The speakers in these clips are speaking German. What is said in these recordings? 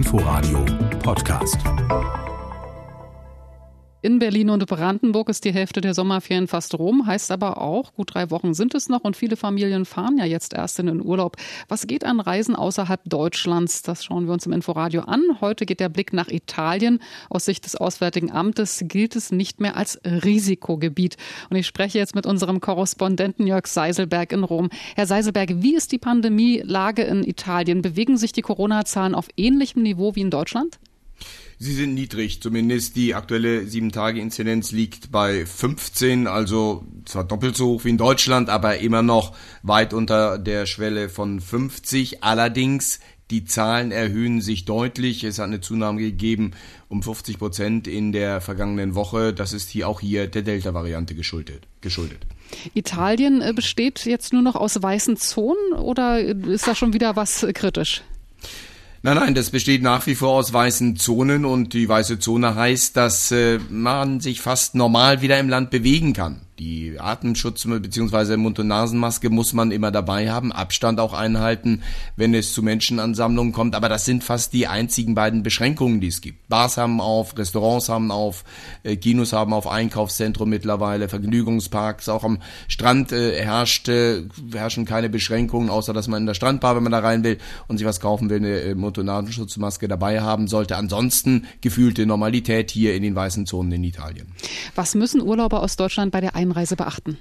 Inforadio Podcast. In Berlin und Brandenburg ist die Hälfte der Sommerferien fast rum, heißt aber auch, gut 3 Wochen sind es noch und viele Familien fahren ja jetzt erst in den Urlaub. Was geht an Reisen außerhalb Deutschlands? Das schauen wir uns im Inforadio an. Heute geht der Blick nach Italien. Aus Sicht des Auswärtigen Amtes gilt es nicht mehr als Risikogebiet. Und ich spreche jetzt mit unserem Korrespondenten Jörg Seiselberg in Rom. Herr Seiselberg, wie ist die Pandemielage in Italien? Bewegen sich die Corona-Zahlen auf ähnlichem Niveau wie in Deutschland? Sie sind niedrig, zumindest die aktuelle 7-Tage-Inzidenz liegt bei 15, also zwar doppelt so hoch wie in Deutschland, aber immer noch weit unter der Schwelle von 50. Allerdings, die Zahlen erhöhen sich deutlich. Es hat eine Zunahme gegeben um 50% in der vergangenen Woche. Das ist auch hier der Delta-Variante geschuldet. Italien besteht jetzt nur noch aus weißen Zonen oder ist da schon wieder was kritisch? Nein, das besteht nach wie vor aus weißen Zonen und die weiße Zone heißt, dass man sich fast normal wieder im Land bewegen kann. Die Atemschutz- bzw. Mund- und Nasenmaske muss man immer dabei haben, Abstand auch einhalten, wenn es zu Menschenansammlungen kommt. Aber das sind fast die einzigen beiden Beschränkungen, die es gibt. Bars haben auf, Restaurants haben auf, Kinos haben auf, Einkaufszentrum mittlerweile, Vergnügungsparks. Auch am Strand herrschen keine Beschränkungen, außer dass man in der Strandbar, wenn man da rein will und sich was kaufen will, eine Mund- und Nasenschutzmaske dabei haben sollte. Ansonsten gefühlte Normalität hier in den weißen Zonen in Italien. Was müssen Urlauber aus Deutschland bei der Einreise beachten?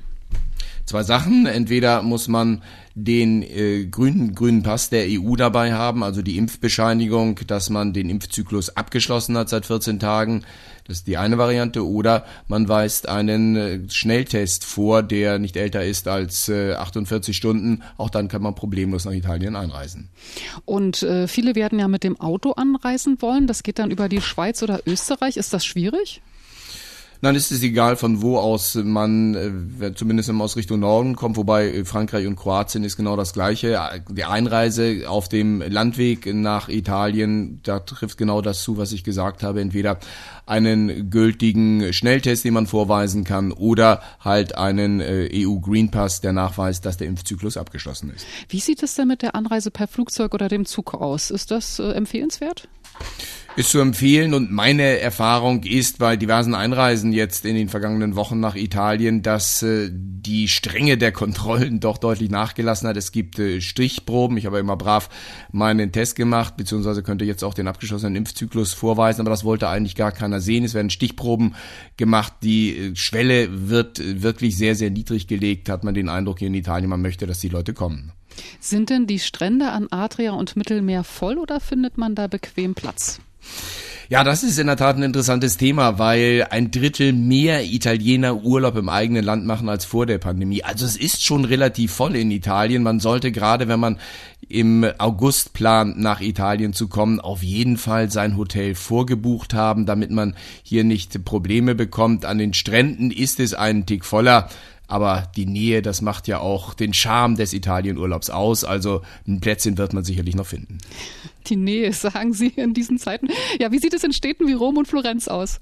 2 Sachen. Entweder muss man den grünen Pass der EU dabei haben, also die Impfbescheinigung, dass man den Impfzyklus abgeschlossen hat seit 14 Tagen. Das ist die eine Variante. Oder man weist einen Schnelltest vor, der nicht älter ist als 48 Stunden. Auch dann kann man problemlos nach Italien einreisen. Und viele werden ja mit dem Auto anreisen wollen. Das geht dann über die Schweiz oder Österreich. Ist das schwierig? Nein, ist es egal, von wo aus man, zumindest wenn man aus Richtung Norden kommt, wobei Frankreich und Kroatien ist genau das Gleiche. Die Einreise auf dem Landweg nach Italien, da trifft genau das zu, was ich gesagt habe. Entweder einen gültigen Schnelltest, den man vorweisen kann, oder halt einen EU-Green Pass, der nachweist, dass der Impfzyklus abgeschlossen ist. Wie sieht es denn mit der Anreise per Flugzeug oder dem Zug aus? Ist das empfehlenswert? Ist zu empfehlen und meine Erfahrung ist bei diversen Einreisen jetzt in den vergangenen Wochen nach Italien, dass die Strenge der Kontrollen doch deutlich nachgelassen hat. Es gibt Stichproben. Ich habe immer brav meinen Test gemacht, beziehungsweise könnte jetzt auch den abgeschlossenen Impfzyklus vorweisen, aber das wollte eigentlich gar keiner sehen. Es werden Stichproben gemacht. Die Schwelle wird wirklich sehr, sehr niedrig gelegt, hat man den Eindruck hier in Italien. Man möchte, dass die Leute kommen. Sind denn die Strände an Adria und Mittelmeer voll oder findet man da bequem Platz? Ja, das ist in der Tat ein interessantes Thema, weil 1/3 mehr Italiener Urlaub im eigenen Land machen als vor der Pandemie. Also es ist schon relativ voll in Italien. Man sollte gerade, wenn man im August plant, nach Italien zu kommen, auf jeden Fall sein Hotel vorgebucht haben, damit man hier nicht Probleme bekommt. An den Stränden ist es einen Tick voller. Aber die Nähe, das macht ja auch den Charme des Italienurlaubs aus. Also ein Plätzchen wird man sicherlich noch finden. Die Nähe, sagen Sie in diesen Zeiten. Ja, wie sieht es in Städten wie Rom und Florenz aus?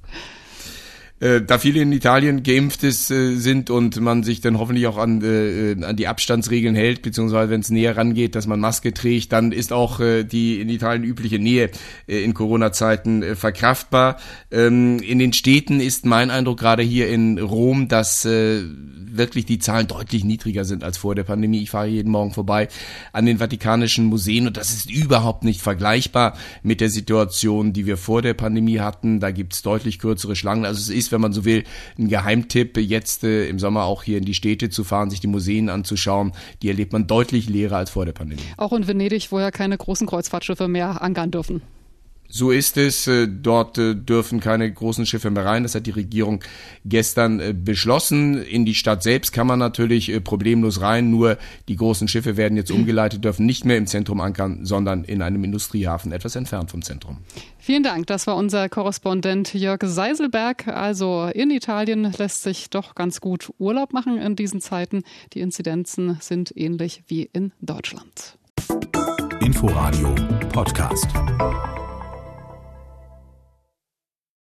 Da viele in Italien geimpft sind und man sich dann hoffentlich auch an die Abstandsregeln hält, beziehungsweise wenn es näher rangeht, dass man Maske trägt, dann ist auch die in Italien übliche Nähe in Corona-Zeiten verkraftbar. In den Städten ist mein Eindruck gerade hier in Rom, dass wirklich die Zahlen deutlich niedriger sind als vor der Pandemie. Ich fahre jeden Morgen vorbei an den Vatikanischen Museen und das ist überhaupt nicht vergleichbar mit der Situation, die wir vor der Pandemie hatten. Da gibt's deutlich kürzere Schlangen. Also es ist, wenn man so will, ein Geheimtipp, jetzt im Sommer auch hier in die Städte zu fahren, sich die Museen anzuschauen. Die erlebt man deutlich leerer als vor der Pandemie. Auch in Venedig, wo ja keine großen Kreuzfahrtschiffe mehr ankern dürfen. So ist es. Dort dürfen keine großen Schiffe mehr rein. Das hat die Regierung gestern beschlossen. In die Stadt selbst kann man natürlich problemlos rein. Nur die großen Schiffe werden jetzt umgeleitet, dürfen nicht mehr im Zentrum ankern, sondern in einem Industriehafen etwas entfernt vom Zentrum. Vielen Dank. Das war unser Korrespondent Jörg Seiselberg. Also in Italien lässt sich doch ganz gut Urlaub machen in diesen Zeiten. Die Inzidenzen sind ähnlich wie in Deutschland. Inforadio Podcast.